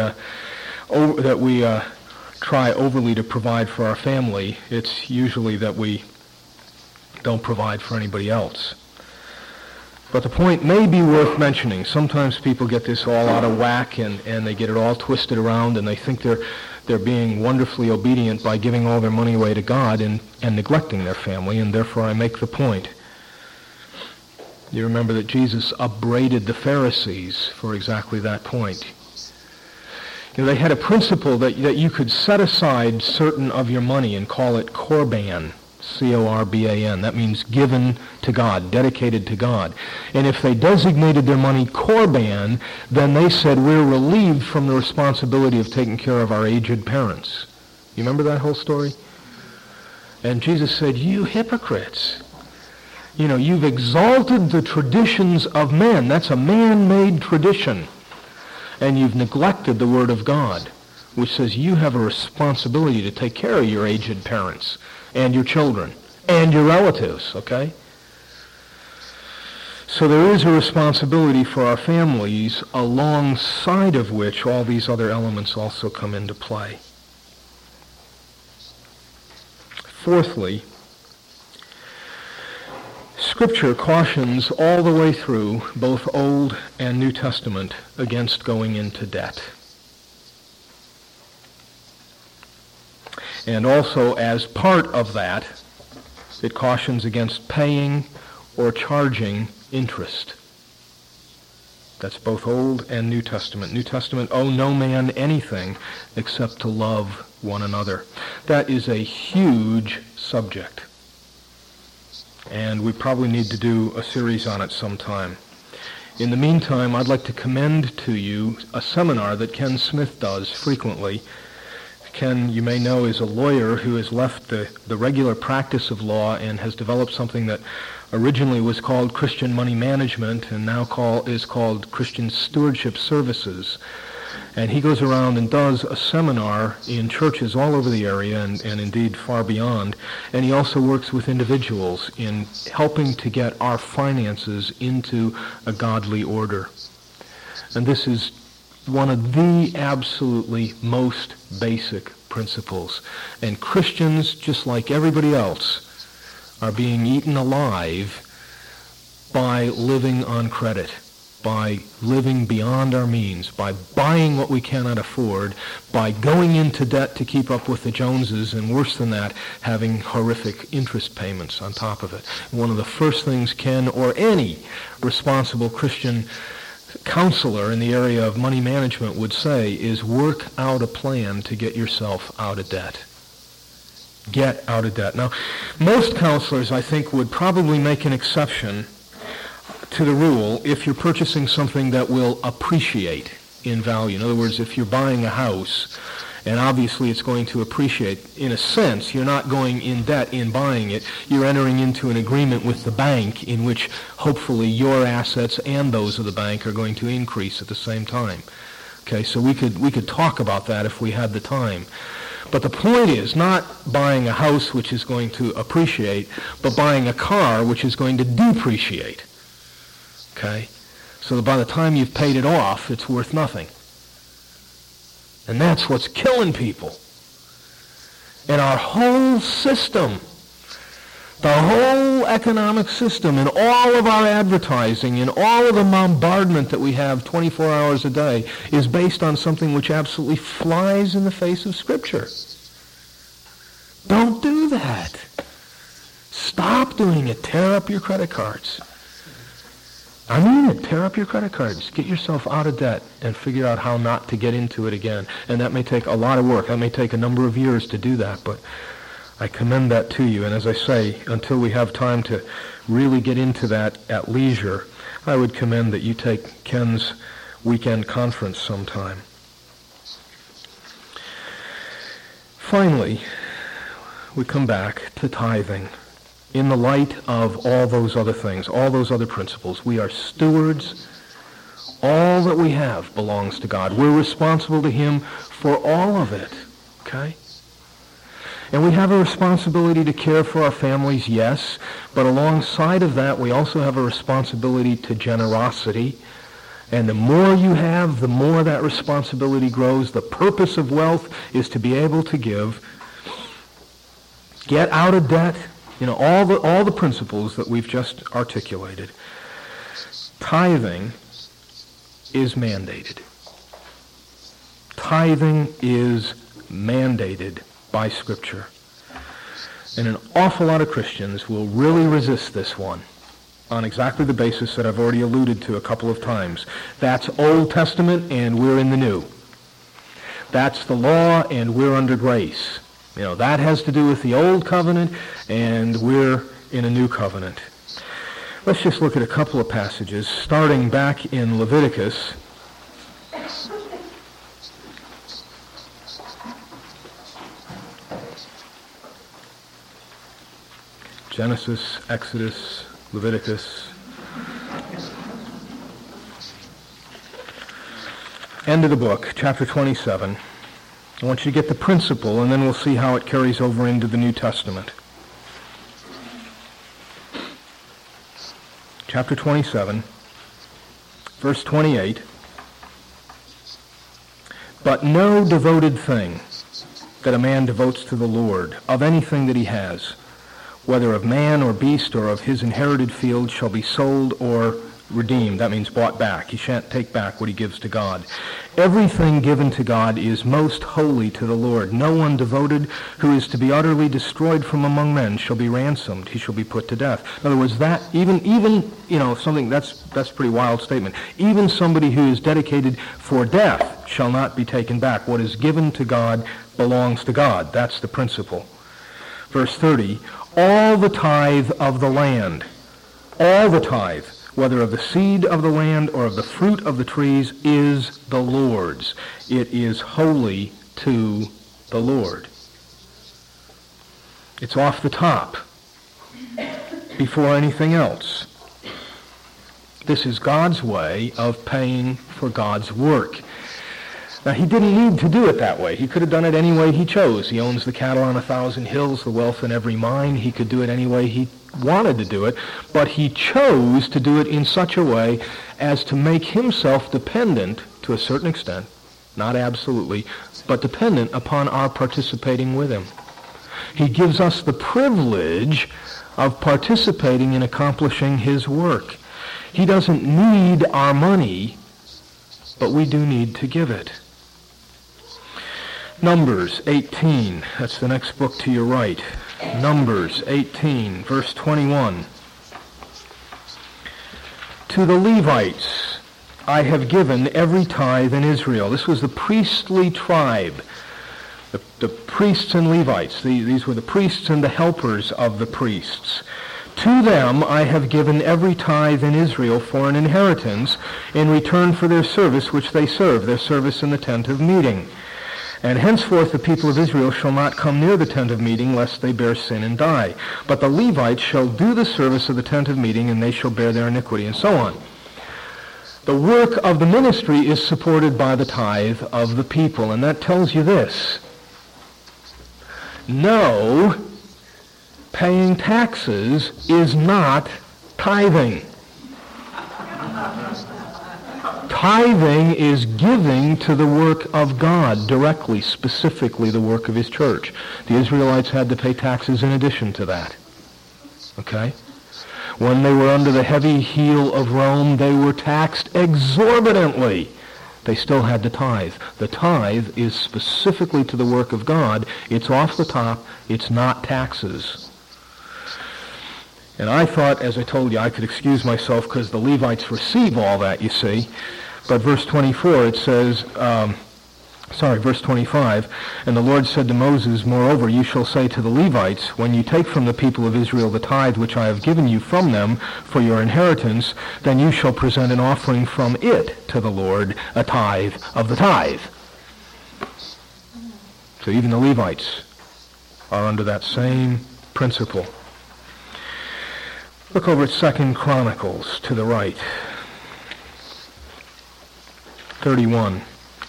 try overly to provide for our family. It's usually that we don't provide for anybody else. But the point may be worth mentioning. Sometimes people get this all out of whack and they get it all twisted around and they think they're being wonderfully obedient by giving all their money away to God and neglecting their family, and therefore I make the point. You remember that Jesus upbraided the Pharisees for exactly that point. They had a principle that you could set aside certain of your money and call it korban, C-O-R-B-A-N. That means given to God, dedicated to God. And if they designated their money korban, then they said, we're relieved from the responsibility of taking care of our aged parents. You remember that whole story? And Jesus said, you hypocrites. You've exalted the traditions of men. That's a man-made tradition. And you've neglected the Word of God, which says you have a responsibility to take care of your aged parents and your children and your relatives, okay? So there is a responsibility for our families, alongside of which all these other elements also come into play. Fourthly, Scripture cautions all the way through, both Old and New Testament, against going into debt. And also, as part of that, it cautions against paying or charging interest. That's both Old and New Testament. New Testament, owe no man anything except to love one another. That is a huge subject. And we probably need to do a series on it sometime. In the meantime, I'd like to commend to you a seminar that Ken Smith does frequently. Ken, you may know, is a lawyer who has left the regular practice of law and has developed something that originally was called Christian Money Management and now is called Christian Stewardship Services. And he goes around and does a seminar in churches all over the area and indeed far beyond. And he also works with individuals in helping to get our finances into a godly order. And this is one of the absolutely most basic principles. And Christians, just like everybody else, are being eaten alive by living on credit, by living beyond our means, by buying what we cannot afford, by going into debt to keep up with the Joneses, and worse than that, having horrific interest payments on top of it. One of the first things Ken or any responsible Christian counselor in the area of money management would say is work out a plan to get yourself out of debt. Get out of debt. Now, most counselors, I think, would probably make an exception to the rule if you're purchasing something that will appreciate in value. In other words, if you're buying a house, and obviously it's going to appreciate, in a sense, you're not going in debt in buying it. You're entering into an agreement with the bank in which hopefully your assets and those of the bank are going to increase at the same time. Okay, so we could talk about that if we had the time. But the point is not buying a house which is going to appreciate, but buying a car which is going to depreciate. Okay? So that by the time you've paid it off, it's worth nothing. And that's what's killing people. And our whole system, the whole economic system, and all of our advertising, and all of the bombardment that we have 24 hours a day is based on something which absolutely flies in the face of Scripture. Don't do that. Stop doing it. Tear up your credit cards. I mean it. Tear up your credit cards. Get yourself out of debt and figure out how not to get into it again. And that may take a lot of work. That may take a number of years to do that, but I commend that to you. And as I say, until we have time to really get into that at leisure, I would commend that you take Ken's weekend conference sometime. Finally, we come back to tithing. In the light of all those other things, all those other principles, we are stewards. All that we have belongs to God. We're responsible to Him for all of it. Okay? And we have a responsibility to care for our families, yes, but alongside of that, we also have a responsibility to generosity. And the more you have, the more that responsibility grows. The purpose of wealth is to be able to give. Get out of debt. You know, all the principles that we've just articulated. Tithing is mandated. Tithing is mandated by Scripture. And an awful lot of Christians will really resist this one on exactly the basis that I've already alluded to a couple of times. That's Old Testament and we're in the New. That's the law and we're under grace. You know, that has to do with the Old Covenant, and we're in a New Covenant. Let's just look at a couple of passages, starting back in Leviticus. Genesis, Exodus, Leviticus. End of the book, chapter 27. I want you to get the principle, and then we'll see how it carries over into the New Testament. Chapter 27, verse 28. But no devoted thing that a man devotes to the Lord, of anything that he has, whether of man or beast or of his inherited field, shall be sold or redeemed. That means bought back. He shan't take back what he gives to God. Everything given to God is most holy to the Lord. No one devoted who is to be utterly destroyed from among men shall be ransomed. He shall be put to death. In other words, that even something that's a pretty wild statement. Even somebody who is dedicated for death shall not be taken back. What is given to God belongs to God. That's the principle. Verse 30, all the tithe of the land, all the tithe, whether of the seed of the land or of the fruit of the trees, is the Lord's. It is holy to the Lord. It's off the top before anything else. This is God's way of paying for God's work. Now, he didn't need to do it that way. He could have done it any way he chose. He owns the cattle on 1,000 hills, the wealth in every mine. He could do it any way he wanted to do it, but he chose to do it in such a way as to make himself dependent, to a certain extent, not absolutely, but dependent upon our participating with him. He gives us the privilege of participating in accomplishing his work. He doesn't need our money, but we do need to give it. Numbers 18, that's the next book to your right. Numbers 18, verse 21. To the Levites I have given every tithe in Israel. This was the priestly tribe. The priests and Levites, these were the priests and the helpers of the priests. To them I have given every tithe in Israel for an inheritance in return for their service which they serve, their service in the tent of meeting. And henceforth the people of Israel shall not come near the tent of meeting, lest they bear sin and die. But the Levites shall do the service of the tent of meeting, and they shall bear their iniquity, and so on. The work of the ministry is supported by the tithe of the people, and that tells you this. No, paying taxes is not tithing. Tithing is giving to the work of God directly, specifically the work of his church. The Israelites had to pay taxes in addition to that. Okay? When they were under the heavy heel of Rome, they were taxed exorbitantly. They still had to tithe. The tithe is specifically to the work of God. It's off the top. It's not taxes. And I thought, as I told you, I could excuse myself because the Levites receive all that, you see. But verse 24, it says, verse 25, and the Lord said to Moses, moreover, you shall say to the Levites, when you take from the people of Israel the tithe which I have given you from them for your inheritance, then you shall present an offering from it to the Lord, a tithe of the tithe. So even the Levites are under that same principle. Look over at 2 Chronicles to the right. 31.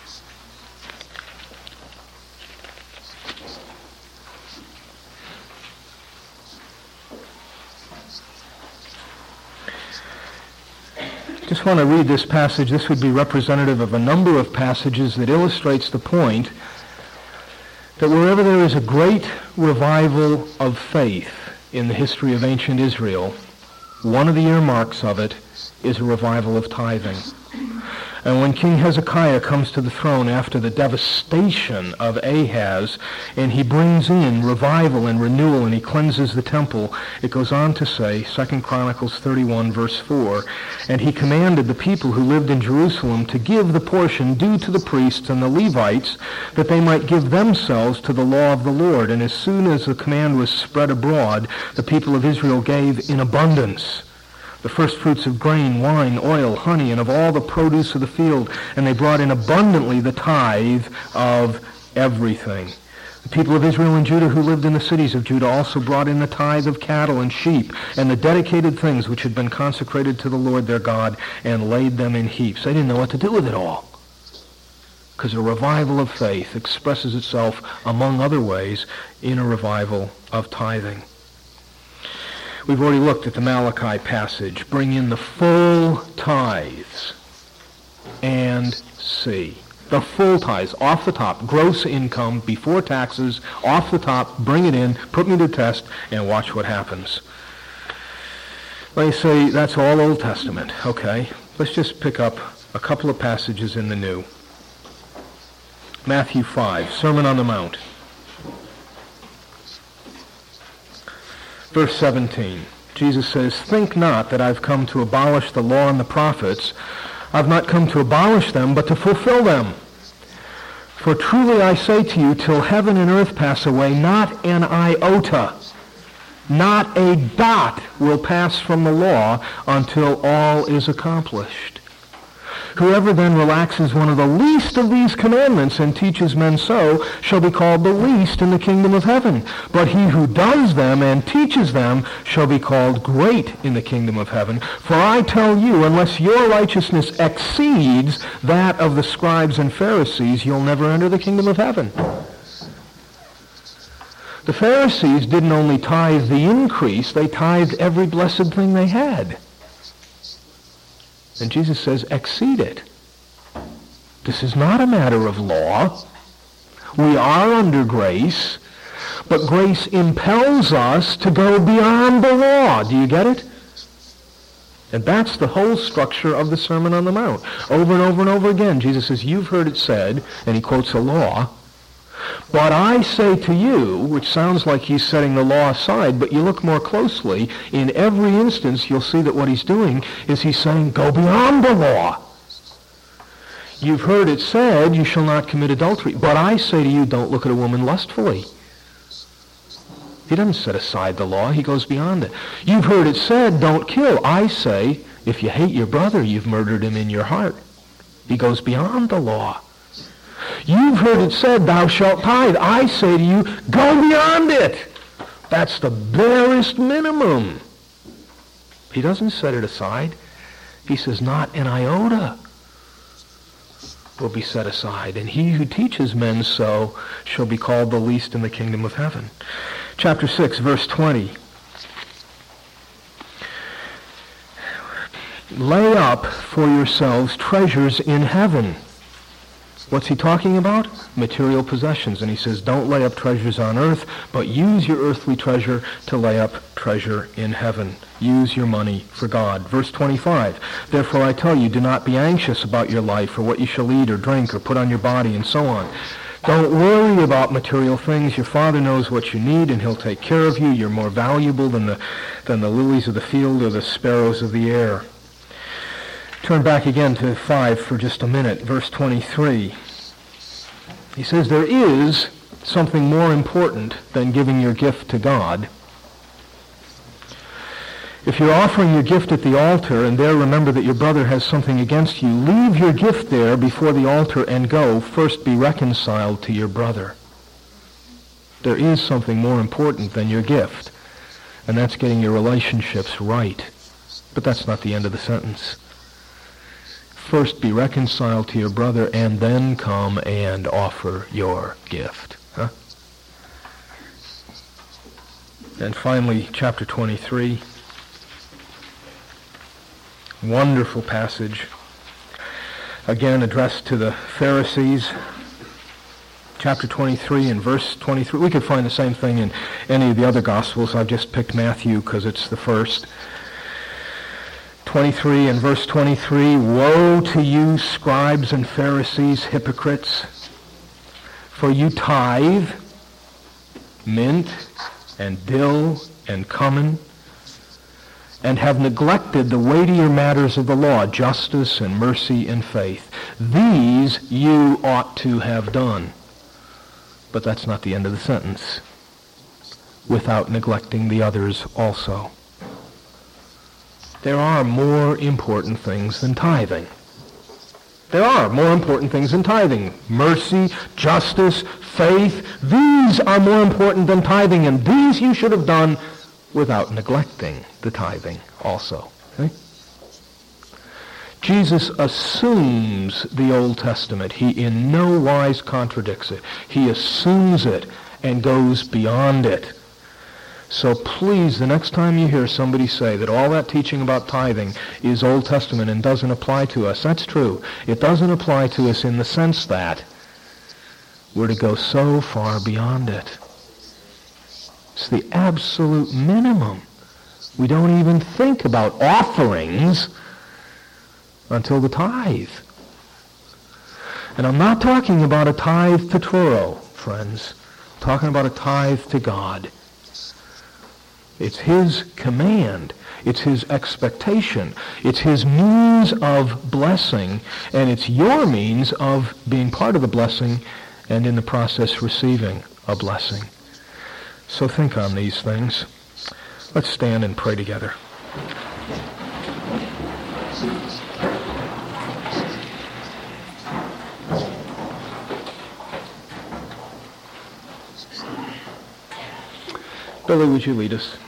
Just want to read this passage. This would be representative of a number of passages that illustrates the point that wherever there is a great revival of faith in the history of ancient Israel, one of the earmarks of it is a revival of tithing. And when King Hezekiah comes to the throne after the devastation of Ahaz, and he brings in revival and renewal, and he cleanses the temple, it goes on to say, 2 Chronicles 31, verse 4, and he commanded the people who lived in Jerusalem to give the portion due to the priests and the Levites, that they might give themselves to the law of the Lord. And as soon as the command was spread abroad, the people of Israel gave in abundance the first fruits of grain, wine, oil, honey, and of all the produce of the field. And they brought in abundantly the tithe of everything. The people of Israel and Judah who lived in the cities of Judah also brought in the tithe of cattle and sheep, and the dedicated things which had been consecrated to the Lord their God, and laid them in heaps. They didn't know what to do with it all, because a revival of faith expresses itself, among other ways, in a revival of tithing. We've already looked at the Malachi passage. Bring in the full tithes and see. The full tithes, off the top, gross income, before taxes, off the top, bring it in, put me to test, and watch what happens. Let me say that's all Old Testament. Okay, let's just pick up a couple of passages in the New. Matthew 5, Sermon on the Mount. Verse 17, Jesus says, think not that I've come to abolish the law and the prophets. I've not come to abolish them, but to fulfill them. For truly I say to you, till heaven and earth pass away, not an iota, not a dot will pass from the law until all is accomplished. Whoever then relaxes one of the least of these commandments and teaches men so shall be called the least in the kingdom of heaven. But he who does them and teaches them shall be called great in the kingdom of heaven. For I tell you, unless your righteousness exceeds that of the scribes and Pharisees, you'll never enter the kingdom of heaven. The Pharisees didn't only tithe the increase, they tithed every blessed thing they had. And Jesus says, exceed it. This is not a matter of law. We are under grace, but grace impels us to go beyond the law. Do you get it? And that's the whole structure of the Sermon on the Mount. Over and over and over again, Jesus says, you've heard it said, and he quotes a law, but I say to you, which sounds like he's setting the law aside, but you look more closely, in every instance you'll see that what he's doing is he's saying, go beyond the law. You've heard it said, you shall not commit adultery, but I say to you, don't look at a woman lustfully. He doesn't set aside the law. He goes beyond it. You've heard it said, don't kill. I say, if you hate your brother, you've murdered him in your heart. He goes beyond the law. You've heard it said, thou shalt tithe. I say to you, go beyond it. That's the barest minimum. He doesn't set it aside. He says, not an iota will be set aside. And he who teaches men so shall be called the least in the kingdom of heaven. Chapter 6, verse 20. Lay up for yourselves treasures in heaven. What's he talking about? Material possessions. And he says, don't lay up treasures on earth, but use your earthly treasure to lay up treasure in heaven. Use your money for God. Verse 25, therefore I tell you, do not be anxious about your life, or what you shall eat or drink or put on your body, and so on. Don't worry about material things. Your Father knows what you need, and he'll take care of you. You're more valuable than the lilies of the field or the sparrows of the air. Turn back again to 5 for just a minute. Verse 23. He says, there is something more important than giving your gift to God. If you're offering your gift at the altar and there remember that your brother has something against you, leave your gift there before the altar and go. First be reconciled to your brother. There is something more important than your gift, and that's getting your relationships right. But that's not the end of the sentence. First be reconciled to your brother and then come and offer your gift. And finally, chapter 23. Wonderful passage. Again, addressed to the Pharisees. Chapter 23 and verse 23. We could find the same thing in any of the other Gospels. I've just picked Matthew because it's the first. 23 and verse 23, woe to you, scribes and Pharisees, hypocrites, for you tithe mint and dill and cumin, and have neglected the weightier matters of the law, justice and mercy and faith. These you ought to have done. But that's not the end of the sentence. Without neglecting the others also. There are more important things than tithing. There are more important things than tithing. Mercy, justice, faith. These are more important than tithing, and these you should have done without neglecting the tithing also. Okay? Jesus assumes the Old Testament. He in no wise contradicts it. He assumes it and goes beyond it. So please, the next time you hear somebody say that all that teaching about tithing is Old Testament and doesn't apply to us, that's true. It doesn't apply to us in the sense that we're to go so far beyond it. It's the absolute minimum. We don't even think about offerings until the tithe. And I'm not talking about a tithe to Turo, friends. I'm talking about a tithe to God. It's his command. It's his expectation. It's his means of blessing, and it's your means of being part of the blessing and in the process receiving a blessing. So think on these things. Let's stand and pray together. Billy, would you lead us?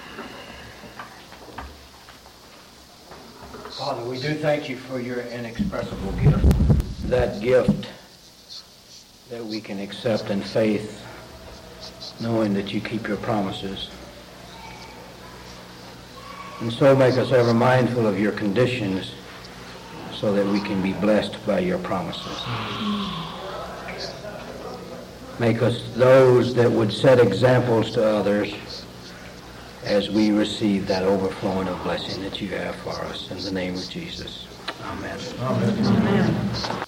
Father, we do thank you for your inexpressible gift, that gift that we can accept in faith, knowing that you keep your promises. And so make us ever mindful of your conditions so that we can be blessed by your promises. Make us those that would set examples to others as we receive that overflowing of blessing that you have for us. In the name of Jesus. Amen. Amen.